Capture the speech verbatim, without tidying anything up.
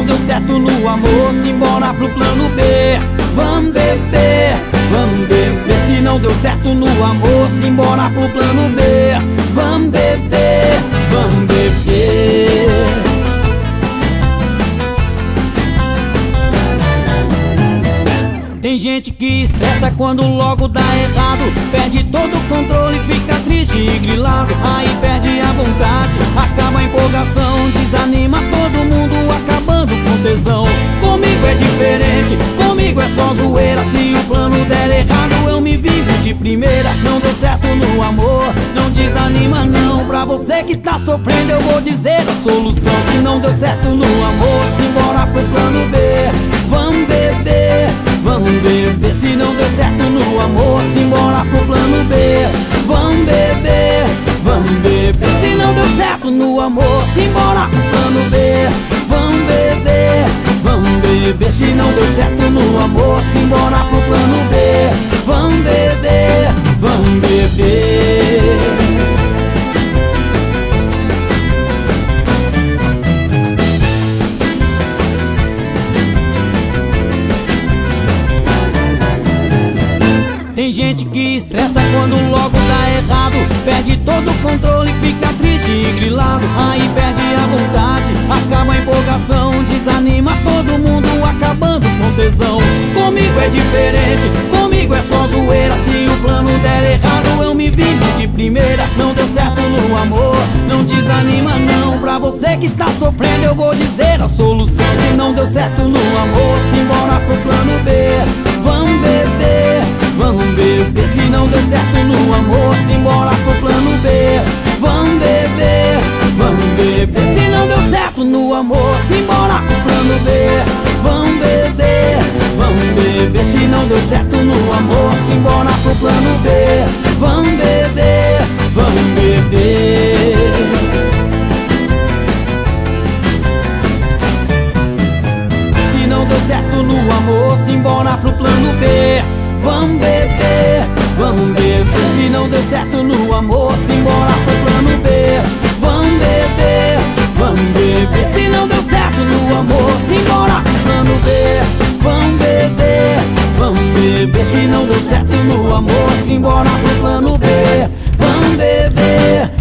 deu certo no amor, simbora pro plano B. Vamos beber, vamos beber. Se não deu certo no amor, simbora pro plano B. Vamos beber, vamos beber. Tem gente que estressa quando logo dá errado, perde todo o controle, fica triste e grilado. Aí perde a vontade, acaba a empolgação, desanima todo mundo, acabando com tesão. Comigo é diferente, comigo é só zoeira. Se o plano der errado, eu me vingo de primeira. Não deu certo no amor, não desanima não. Pra você que tá sofrendo, eu vou dizer a solução. Se não deu certo no amor, simbora pro plano B. Vamos beber, vamos beber. Se não deu certo no amor, simbora pro plano B. Vamos beber, vamos beber. Se não deu certo no amor, simbora pro plano B. Vamos beber, vamos beber. Se não deu certo no amor, simbora pro plano B. Vamos beber, vamos beber. Tem gente que estressa quando logo dá errado, perde todo o controle, fica triste e grilado. Aí perde a vontade, acaba a empolgação, desanima todo mundo, acabando com tesão. Comigo é diferente, comigo é só zoeira. Se o plano der errado, eu me vingo de primeira. Não deu certo no amor, não desanima não. Pra você que tá sofrendo, eu vou dizer a solução. Se não deu certo no amor, simbora pro plano B. Vamos beber, vamos beber. Se não deu certo no amor, simbora pro plano B. Vamos beber, vamos beber. Se não deu certo no amor, simbora pro plano B. Vamos beber, vamos beber. Se não deu certo no amor, simbora pro plano B. Vamos beber, vamos beber. Se não deu certo no amor, simbora pro plano B. Vamos beber, vamos beber. Se não deu certo no amor, simbora pro plano B. Vamos beber, vamos beber. Se não deu certo no amor, simbora pro plano B. Vamos beber, vamos beber. Se não deu certo no amor, simbora pro plano B. Vamos beber,